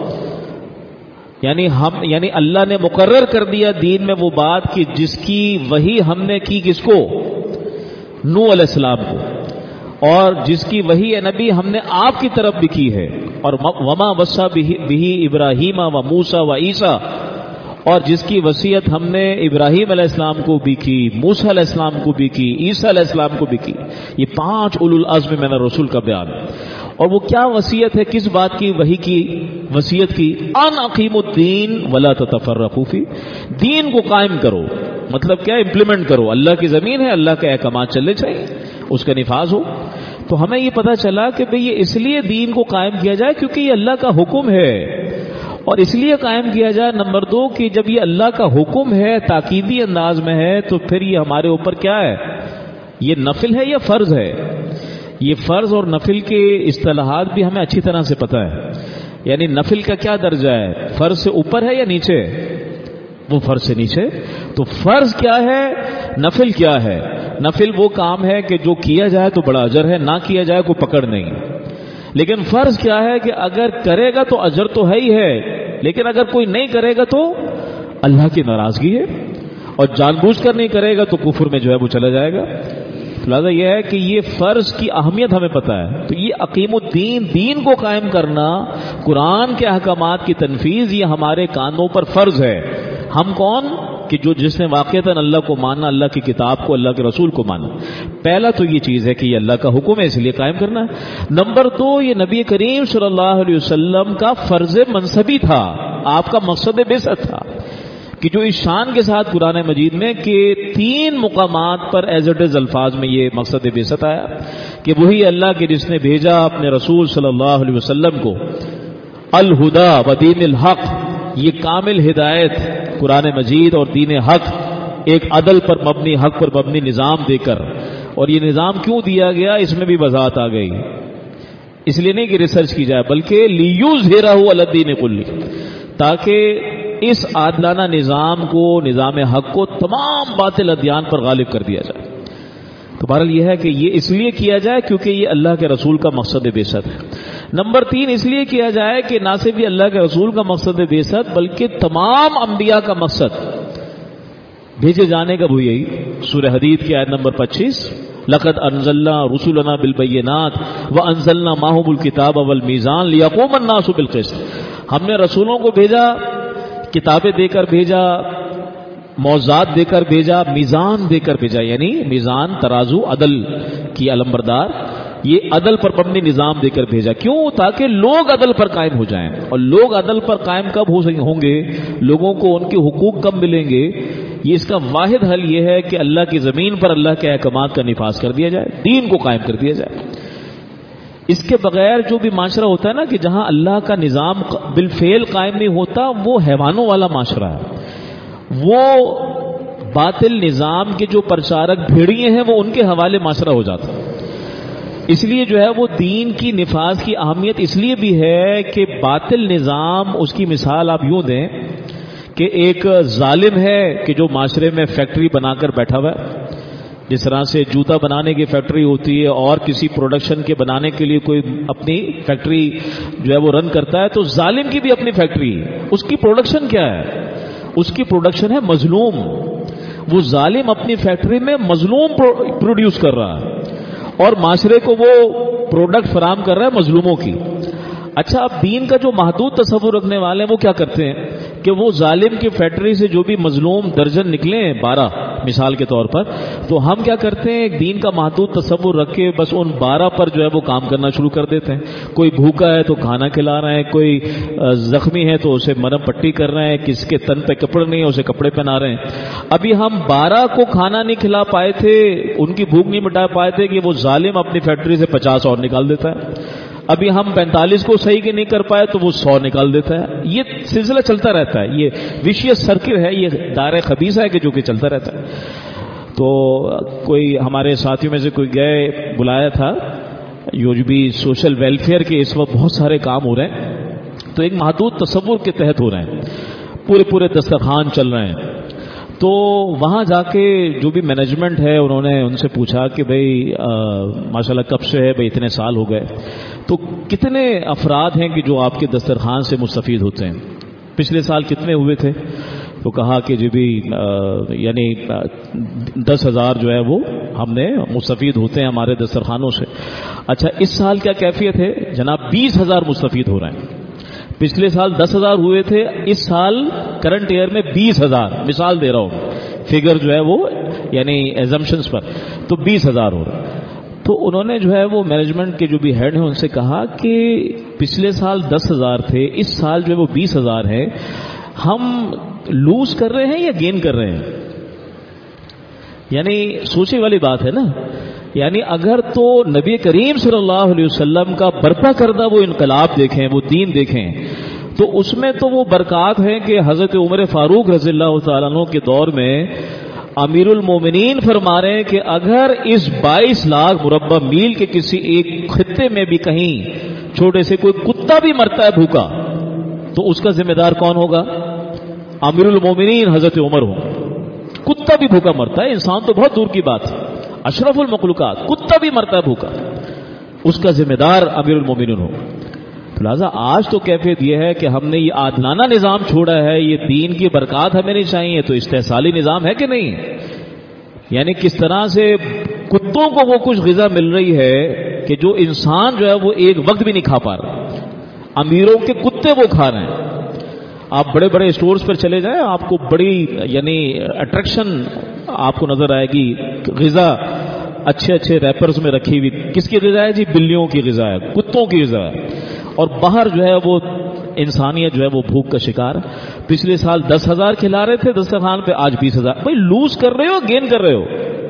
یعنی ہم یعنی اللہ نے مقرر کر دیا دین میں وہ بات کہ جس کی وحی ہم نے کی کس کو؟ نوح علیہ السلام کو، اور جس کی وحی اے نبی ہم نے آپ کی طرف بھی کی ہے، اور وما وصی بہ ابراہیم و موسیٰ و عیسیٰ، اور جس کی وصیت ہم نے ابراہیم علیہ السلام کو بھی کی، موسیٰ علیہ السلام کو بھی کی، عیسیٰ علیہ السلام کو بھی کی۔ یہ پانچ اولو العزم من الرسل کا بیان ہے۔ اور وہ کیا وصیت ہے؟ کس بات کی وحی کی وصیت کی؟ ان اقیموا الدین ولا تتفرقوا فی، دین کو قائم کرو، مطلب کیا؟ امپلیمنٹ کرو۔ اللہ کی زمین ہے، اللہ کے احکامات چلنے چاہیے، اس کا نفاذ ہو۔ تو ہمیں یہ پتہ چلا کہ بھئی یہ اس لیے دین کو قائم کیا جائے کیونکہ یہ اللہ کا حکم ہے، اور اس لیے قائم کیا جائے نمبر دو کہ جب یہ اللہ کا حکم ہے، تاکیدی انداز میں ہے، تو پھر یہ ہمارے اوپر کیا ہے؟ یہ نفل ہے یا فرض ہے؟ یہ فرض اور نفل کے اصطلاحات بھی ہمیں اچھی طرح سے پتہ ہے، یعنی نفل کا کیا درجہ ہے؟ فرض سے اوپر ہے یا نیچے؟ وہ فرض سے نیچے۔ تو فرض کیا ہے، نفل کیا ہے؟ نفل وہ کام ہے کہ جو کیا جائے تو بڑا اجر ہے، نہ کیا جائے کوئی پکڑ نہیں۔ لیکن فرض کیا ہے کہ اگر کرے گا تو اجر تو ہے ہی ہے، لیکن اگر کوئی نہیں کرے گا تو اللہ کی ناراضگی ہے، اور جان بوجھ کر نہیں کرے گا تو کفر میں جو ہے وہ چلا جائے گا۔ لہٰذا یہ ہے کہ یہ فرض کی اہمیت ہمیں پتہ ہے۔ تو یہ اقیم الدین، دین کو قائم کرنا، قرآن کے احکامات کی تنفیذ، یہ ہمارے کانوں پر فرض ہے۔ ہم کون؟ کہ جو جس نے واقعتاً اللہ کو مانا، اللہ کی کتاب کو، اللہ کے رسول کو مانا۔ پہلا تو یہ چیز ہے کہ یہ اللہ کا حکم ہے، اس لیے قائم کرنا ہے۔ نمبر دو، یہ نبی کریم صلی اللہ علیہ وسلم کا فرض منصبی تھا، آپ کا مقصد بعثت تھا، کہ جو اس شان کے ساتھ قرآن مجید میں کہ تین مقامات پر ایز اٹ از الفاظ میں یہ مقصد بعثت آیا کہ وہی اللہ کے جس نے بھیجا اپنے رسول صلی اللہ علیہ وسلم کو الہدا و دین الحق، یہ کامل ہدایت قرآن مجید اور دین حق، ایک عدل پر مبنی، حق پر مبنی نظام دے کر۔ اور یہ نظام کیوں دیا گیا، اس میں بھی وضاحت آ گئی، اس لیے نہیں کہ ریسرچ کی جائے، بلکہ لیظہرہ علی الدین کلہ، تاکہ اس عادلانہ نظام کو، نظام حق کو تمام باطل ادیان پر غالب کر دیا جائے۔ تو بہرحال یہ ہے کہ یہ اس لیے کیا جائے کیونکہ یہ اللہ کے رسول کا مقصد بعثت ہے۔ نمبر تین، اس لیے کیا جائے کہ نہ صرف یہ اللہ کے رسول کا مقصد بعثت بلکہ تمام انبیاء کا مقصد بھیجے جانے کا وہ یہی۔ سورہ حدید کی آیت نمبر پچیس، لقد انزلنا رسلنا بالبینات وانزلنا معهم الکتاب والمیزان لیقوم الناس بالقسط، ہم نے رسولوں کو بھیجا، کتابیں دے کر بھیجا، موضوعات دے کر بھیجا، میزان دے کر بھیجا، یعنی میزان، ترازو، عدل کی علمبردار، یہ عدل پر مبنی نظام دے کر بھیجا۔ کیوں؟ تاکہ لوگ عدل پر قائم ہو جائیں، اور لوگ عدل پر قائم کب ہوں گے؟ لوگوں کو ان کے حقوق کب ملیں گے؟ یہ اس کا واحد حل یہ ہے کہ اللہ کی زمین پر اللہ کے احکامات کا نفاذ کر دیا جائے، دین کو قائم کر دیا جائے۔ اس کے بغیر جو بھی معاشرہ ہوتا ہے نا کہ جہاں اللہ کا نظام بالفعل قائم نہیں ہوتا، وہ حیوانوں والا معاشرہ ہے، وہ باطل نظام کے جو پرچارک بھیڑیے ہیں وہ ان کے حوالے معاشرہ ہو جاتا ہے۔ اس لیے جو ہے وہ دین کی نفاذ کی اہمیت اس لیے بھی ہے کہ باطل نظام، اس کی مثال آپ یوں دیں کہ ایک ظالم ہے کہ جو معاشرے میں فیکٹری بنا کر بیٹھا ہوا ہے، جس طرح سے جوتا بنانے کی فیکٹری ہوتی ہے اور کسی پروڈکشن کے بنانے کے لیے کوئی اپنی فیکٹری جو ہے وہ رن کرتا ہے، تو ظالم کی بھی اپنی فیکٹری ہے۔ اس کی پروڈکشن کیا ہے؟ اس کی پروڈکشن ہے مظلوم، وہ ظالم اپنی فیکٹری میں مظلوم پروڈیوس کر رہا ہے اور معاشرے کو وہ پروڈکٹ فراہم کر رہا ہے مظلوموں کی. اچھا، اب دین کا جو محدود تصور رکھنے والے ہیں وہ کیا کرتے ہیں کہ وہ ظالم کی فیکٹری سے جو بھی مظلوم درجن نکلے ہیں بارہ مثال کے طور پر، تو ہم کیا کرتے ہیں ایک دین کا محدود تصور رکھ کے بس ان بارہ پر جو ہے وہ کام کرنا شروع کر دیتے ہیں. کوئی بھوکا ہے تو کھانا کھلا رہے ہیں، کوئی زخمی ہے تو اسے مرہم پٹی کر رہے ہیں، کس کے تن پہ کپڑے نہیں ہے اسے کپڑے پہنا رہے ہیں. ابھی ہم بارہ کو کھانا نہیں کھلا پائے تھے، ان کی بھوک نہیں مٹا پائے تھے کہ وہ ظالم اپنی فیکٹری سے پچاس اور نکال دیتا ہے. ابھی ہم پینتالیس کو صحیح کے نہیں کر پائے تو وہ سو نکال دیتا ہے. یہ سلسلہ چلتا رہتا ہے، یہ وشیس سرکل ہے، یہ دائرہ خبیثہ ہے کہ جو کہ چلتا رہتا ہے. تو کوئی ہمارے ساتھیوں میں سے کوئی گئے، بلایا تھا، جو بھی سوشل ویلفیئر کے اس وقت بہت سارے کام ہو رہے ہیں تو ایک محدود تصور کے تحت ہو رہے ہیں، پورے پورے دسترخوان چل رہے ہیں. تو وہاں جا کے جو بھی مینجمنٹ ہے انہوں نے ان سے پوچھا کہ بھئی ماشاءاللہ کب سے ہے بھئی اتنے سال ہو گئے، تو کتنے افراد ہیں کہ جو آپ کے دسترخوان سے مستفید ہوتے ہیں؟ پچھلے سال کتنے ہوئے تھے؟ تو کہا کہ جی بھی یعنی دس ہزار جو ہے وہ ہم نے مستفید ہوتے ہیں ہمارے دسترخوانوں سے. اچھا، اس سال کیا کیفیت ہے؟ جناب بیس ہزار مستفید ہو رہے ہیں. پچھلے سال دس ہزار ہوئے تھے، اس سال کرنٹ ایئر میں بیس ہزار، مثال دے رہا ہوں، فگر جو ہے وہ یعنی ایزمپشنز پر، تو بیس ہزار ہو رہا ہے. تو انہوں نے جو ہے وہ مینجمنٹ کے جو بھی ہیڈ ہیں ان سے کہا کہ پچھلے سال دس ہزار تھے، اس سال جو ہے وہ بیس ہزار ہے، ہم لوز کر رہے ہیں یا گین کر رہے ہیں؟ یعنی سوچنے والی بات ہے نا. یعنی اگر تو نبی کریم صلی اللہ علیہ وسلم کا برپا کردہ وہ انقلاب دیکھیں، وہ دین دیکھیں، تو اس میں تو وہ برکات ہیں کہ حضرت عمر فاروق رضی اللہ تعالیٰ عنہ کے دور میں امیر المومنین فرما رہے ہیں کہ اگر اس بائیس لاکھ مربع میل کے کسی ایک خطے میں بھی کہیں چھوٹے سے کوئی کتا بھی مرتا ہے بھوکا تو اس کا ذمہ دار کون ہوگا؟ امیر المومنین حضرت عمر ہو. کتا بھی بھوکا مرتا ہے، انسان تو بہت دور کی بات ہے، اشرف المخلوقات، کتا بھی مرتا ہے بھوکا، اس کا ذمہ دار امیر المومنین ہو. لہٰذا آج تو کیفیت یہ ہے کہ ہم نے یہ عادلانہ نظام چھوڑا ہے، یہ دین کی برکات ہمیں نہیں چاہیے، تو استحصالی نظام ہے کہ نہیں؟ یعنی کس طرح سے کتوں کو وہ کچھ غذا مل رہی ہے کہ جو انسان جو ہے وہ ایک وقت بھی نہیں کھا پا رہا، امیروں کے کتے وہ کھا رہے ہیں. آپ بڑے بڑے اسٹورز پر چلے جائیں، آپ کو بڑی یعنی اٹریکشن آپ کو نظر آئے گی، غذا اچھے اچھے ریپرز میں رکھی ہوئی. کس کی غذا ہے جی؟ بلیوں کی غذا ہے، کتوں کی غذا ہے. اور باہر جو ہے وہ انسانیت جو ہے وہ بھوک کا شکار. پچھلے سال دس ہزار کھلا رہے تھے دسترخوان پہ، آج بیس ہزار. بھائی لوز کر رہے ہو گین کر رہے ہو؟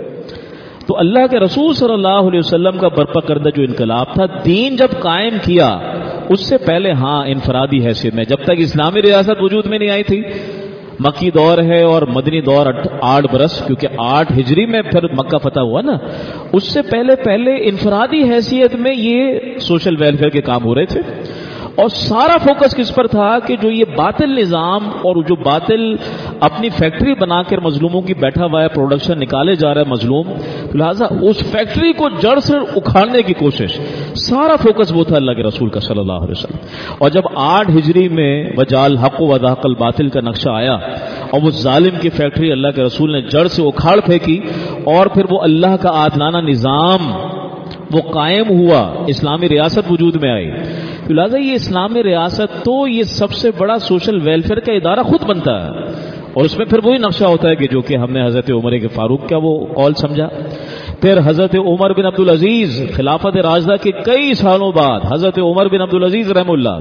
تو اللہ کے رسول صلی اللہ علیہ وسلم کا برپا کردہ جو انقلاب تھا، دین جب قائم کیا اس سے پہلے ہاں انفرادی حیثیت میں، جب تک اسلامی ریاست وجود میں نہیں آئی تھی، مکی دور ہے اور مدنی دور آٹھ برس، کیونکہ آٹھ ہجری میں پھر مکہ فتح ہوا نا، اس سے پہلے پہلے انفرادی حیثیت میں یہ سوشل ویلفیئر کے کام ہو رہے تھے. اور سارا فوکس کس پر تھا کہ جو یہ باطل نظام اور جو باطل اپنی فیکٹری بنا کر مظلوموں کی بیٹھا ہوا ہے، پروڈکشن نکالے جا رہا ہے مظلوم، لہٰذا اس فیکٹری کو جڑ سے اکھاڑنے کی کوشش، سارا فوکس وہ تھا اللہ کے رسول کا صلی اللہ علیہ وسلم. اور جب آٹھ ہجری میں وجال حق و وضاق الباطل کا نقشہ آیا اور وہ ظالم کی فیکٹری اللہ کے رسول نے جڑ سے اکھاڑ پھینکی، اور پھر وہ اللہ کا عادلانہ نظام وہ قائم ہوا، اسلامی ریاست وجود میں آئی. لہٰذا یہ اسلامی ریاست تو یہ سب سے بڑا سوشل ویلفیئر کا ادارہ خود بنتا ہے، اور اس میں پھر وہی نقشہ ہوتا ہے کہ جو کہ ہم نے حضرت عمر کے فاروق کا وہ قول سمجھا. پھر حضرت عمر بن عبدالعزیز خلافت راشدہ کے کئی سالوں بعد حضرت عمر بن عبدالعزیز رحم اللہ،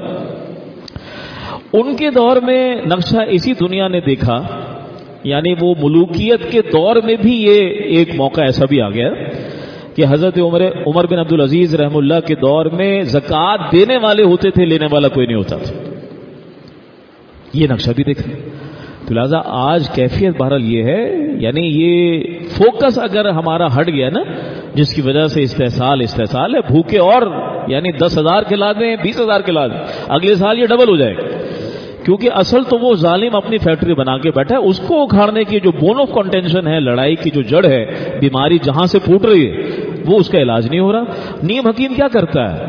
ان کے دور میں نقشہ اسی دنیا نے دیکھا. یعنی وہ ملوکیت کے دور میں بھی یہ ایک موقع ایسا بھی آ گیا کہ حضرت عمر عمر بن عبدالعزیز رحم اللہ کے دور میں زکوٰۃ دینے والے ہوتے تھے، لینے والا کوئی نہیں ہوتا تھا. یہ نقشہ بھی دیکھا. تو لہٰذا آج کیفیت بہرحال یہ ہے، یعنی یہ فوکس اگر ہمارا ہٹ گیا نا، جس کی وجہ سے استحصال استحصال ہے، بھوکے اور یعنی دس ہزار کھلا دیں، بیس ہزار کھلا دیں، اگلے سال یہ ڈبل ہو جائے گا. کیونکہ اصل تو وہ ظالم اپنی فیکٹری بنا کے بیٹھا ہے، اس کو اکھاڑنے کی جو بون آف کنٹینشن ہے، لڑائی کی جو جڑ ہے، بیماری جہاں سے پھوٹ رہی ہے، وہ اس کا علاج نہیں ہو رہا. نیم حکیم کیا کرتا ہے؟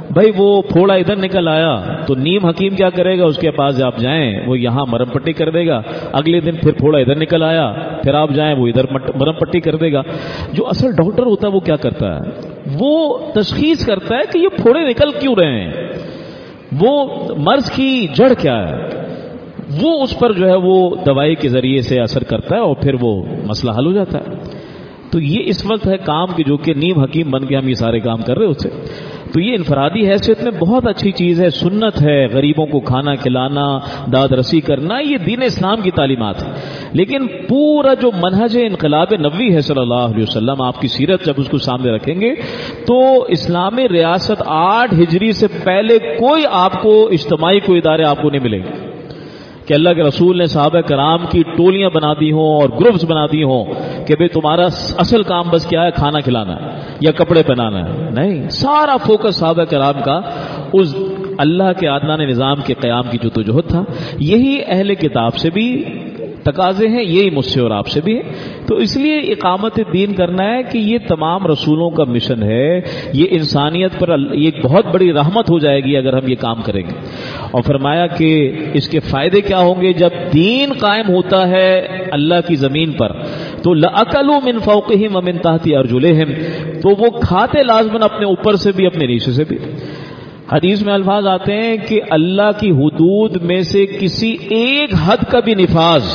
بھائی وہ پھوڑا ادھر نکل آیا تو نیم حکیم کیا کرے گا؟ اس کے پاس آپ جائیں وہ یہاں مرم پٹی کر دے گا، اگلے دن پھر پھوڑا ادھر نکل آیا پھر آپ جائیں وہ ادھر مرم پٹی کر دے گا۔ جو اصل ڈاکٹر ہوتا ہے وہ کیا کرتا ہے؟ وہ تشخیص کرتا ہے کہ یہ پھوڑے نکل کیوں رہے ہیں، وہ مرض کی جڑ کیا ہے، وہ اس پر جو ہے وہ دوائی کے ذریعے سے اثر کرتا ہے اور پھر وہ مسئلہ حل ہو جاتا ہے۔ تو یہ اس وقت ہے کام کہ جو کہ نیم حکیم بن کے ہم یہ سارے کام کر رہے ہوتے، تو یہ انفرادی حیثیت میں بہت اچھی چیز ہے، سنت ہے، غریبوں کو کھانا کھلانا، داد رسی کرنا، یہ دین اسلام کی تعلیمات ہے۔ لیکن پورا جو منہج انقلاب نبوی ہے صلی اللہ علیہ وسلم، آپ کی سیرت جب اس کو سامنے رکھیں گے تو اسلامی ریاست آٹھ ہجری سے پہلے کوئی آپ کو اجتماعی کوئی ادارے آپ کو نہیں ملیں گے کہ اللہ کے رسول نے صحابہ کرام کی ٹولیاں بنا دی ہوں اور گروپس بنا دی ہوں کہ بھئی تمہارا اصل کام بس کیا ہے، کھانا کھلانا یا کپڑے پہنانا ہے۔ نہیں، سارا فوکس صحابہ کرام کا اس اللہ کے عادلانہ نظام کے قیام کی جدوجہد تھا۔ یہی اہل کتاب سے بھی تقاضے ہیں، یہی مجھ سے اور آپ سے بھی ہے۔ تو اس لیے اقامت دین کرنا ہے کہ یہ تمام رسولوں کا مشن ہے، یہ انسانیت پر یہ بہت بڑی رحمت ہو جائے گی اگر ہم یہ کام کریں گے۔ اور فرمایا کہ اس کے فائدے کیا ہوں گے؟ جب دین قائم ہوتا ہے اللہ کی زمین پر تو لَأَكَلُوا مِن فَوْقِهِمْ وَمِن تَحْتِ أَرْجُلِهِمْ، تو وہ کھاتے لازماً اپنے اوپر سے بھی اپنے نیچے سے بھی۔ حدیث میں الفاظ آتے ہیں کہ اللہ کی حدود میں سے کسی ایک حد کا بھی نفاذ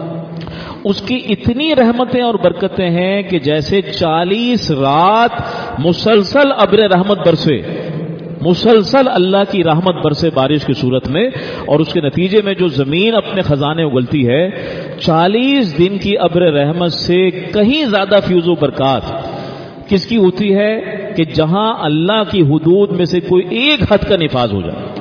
اس کی اتنی رحمتیں اور برکتیں ہیں کہ جیسے چالیس رات مسلسل ابر رحمت برسے، مسلسل اللہ کی رحمت برسے بارش کی صورت میں، اور اس کے نتیجے میں جو زمین اپنے خزانے اگلتی ہے، چالیس دن کی ابر رحمت سے کہیں زیادہ فیوز و برکات کس کی ہوتی ہے کہ جہاں اللہ کی حدود میں سے کوئی ایک حد کا نفاذ ہو جائے۔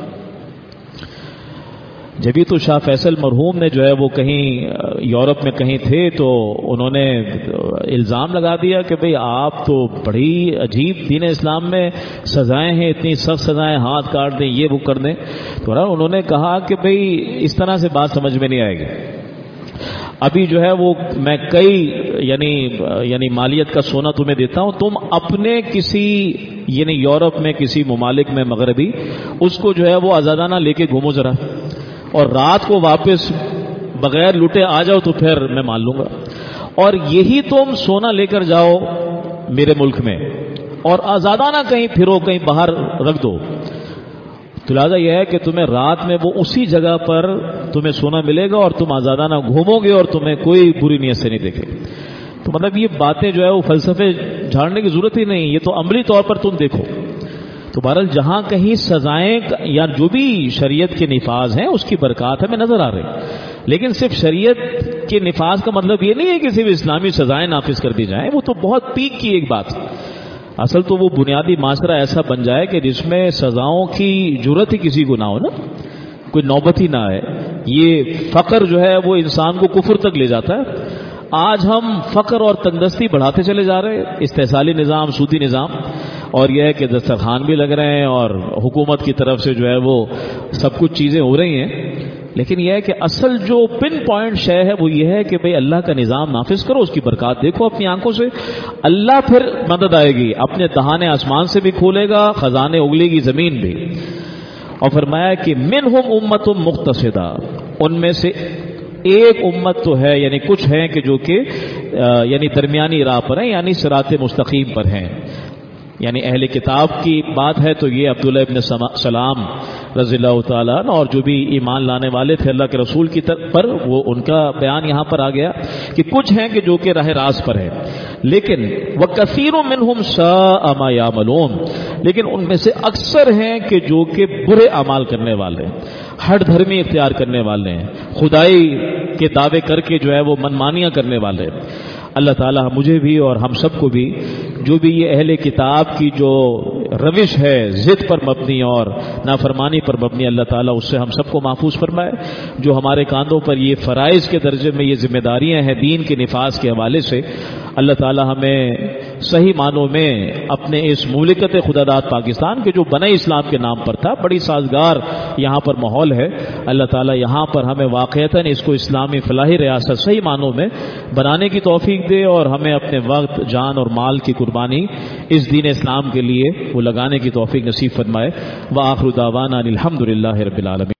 جبھی تو شاہ فیصل مرحوم نے جو ہے وہ کہیں یورپ میں کہیں تھے تو انہوں نے الزام لگا دیا کہ بھئی آپ تو بڑی عجیب دین اسلام میں سزائیں ہیں، اتنی سخت سزائیں، ہاتھ کاٹ دیں، یہ وہ کر دیں۔ تو انہوں نے کہا کہ بھئی اس طرح سے بات سمجھ میں نہیں آئے گی۔ ابھی جو ہے وہ میں کئی یعنی یعنی مالیت کا سونا تمہیں دیتا ہوں، تم اپنے کسی یعنی یورپ میں کسی ممالک میں مغربی اس کو جو ہے وہ آزادانہ لے کے گھومو ذرا، اور رات کو واپس بغیر لوٹے آ جاؤ تو پھر میں مان لوں گا، اور یہی تم سونا لے کر جاؤ میرے ملک میں اور آزادانہ کہیں پھرو، کہیں باہر رکھ دو، تو لہٰذا یہ ہے کہ تمہیں رات میں وہ اسی جگہ پر تمہیں سونا ملے گا اور تم آزادانہ گھومو گے اور تمہیں کوئی بری نیت سے نہیں دیکھے۔ تو مطلب یہ باتیں جو ہے وہ فلسفے جھاڑنے کی ضرورت ہی نہیں، یہ تو عملی طور پر تم دیکھو۔ تو بہرحال جہاں کہیں سزائیں یا جو بھی شریعت کے نفاذ ہیں اس کی برکات ہمیں نظر آ رہی، لیکن صرف شریعت کے نفاذ کا مطلب یہ نہیں ہے کہ صرف اسلامی سزائیں نافذ کر دی جائیں، وہ تو بہت پیک کی ایک بات ہے۔ اصل تو وہ بنیادی معاشرہ ایسا بن جائے کہ جس میں سزاؤں کی جرت ہی کسی کو نہ ہو، نا کوئی نوبت ہی نہ آئے۔ یہ فقر جو ہے وہ انسان کو کفر تک لے جاتا ہے۔ آج ہم فقر اور تنگدستی بڑھاتے چلے جا رہے ہیں، استحصالی نظام، سودی نظام، اور یہ ہے کہ دسترخوان بھی لگ رہے ہیں اور حکومت کی طرف سے جو ہے وہ سب کچھ چیزیں ہو رہی ہیں، لیکن یہ ہے کہ اصل جو پن پوائنٹ شے ہے وہ یہ ہے کہ بھئی اللہ کا نظام نافذ کرو، اس کی برکات دیکھو اپنی آنکھوں سے، اللہ پھر مدد آئے گی، اپنے دہانے آسمان سے بھی کھولے گا، خزانے اگلے گی زمین بھی۔ اور فرمایا کہ منہم امت مقتصدہ، ان میں سے ایک امت تو ہے، یعنی کچھ ہیں کہ جو کہ یعنی درمیانی راہ پر ہیں، یعنی صراط مستقیم پر ہیں۔ یعنی اہل کتاب کی بات ہے تو یہ عبداللہ ابن سلام رضی اللہ تعالیٰ عنہ اور جو بھی ایمان لانے والے تھے اللہ کے رسول کی طرف پر، وہ ان کا بیان یہاں پر آ گیا کہ کچھ ہیں کہ جو کہ راہ راست پر ہے، لیکن وَكَثِيرٌ مِّنْهُمْ سَاءَ مَا يَعْمَلُونَ، لیکن ان میں سے اکثر ہیں کہ جو کہ برے اعمال کرنے والے ہیں، ہٹ دھرمی اختیار کرنے والے ہیں، خدائی کے دعوے کر کے جو ہے وہ منمانیاں کرنے والے ہیں۔ اللہ تعالیٰ مجھے بھی اور ہم سب کو بھی جو بھی یہ اہل کتاب کی جو روش ہے ضد پر مبنی اور نافرمانی پر مبنی، اللہ تعالیٰ اس سے ہم سب کو محفوظ فرمائے۔ جو ہمارے کاندھوں پر یہ فرائض کے درجے میں یہ ذمہ داریاں ہیں دین کے نفاذ کے حوالے سے، اللہ تعالیٰ ہمیں صحیح معنوں میں اپنے اس مملکت خدا داد پاکستان کے جو بنائے اسلام کے نام پر تھا، بڑی سازگار یہاں پر ماحول ہے، اللہ تعالیٰ یہاں پر ہمیں واقعتاً اس کو اسلامی فلاحی ریاست صحیح معنوں میں بنانے کی توفیق دے اور ہمیں اپنے وقت، جان اور مال کی قربانی اس دین اسلام کے لیے وہ لگانے کی توفیق نصیب فرمائے۔ وآخر دعوانا الحمد للہ رب العالمین۔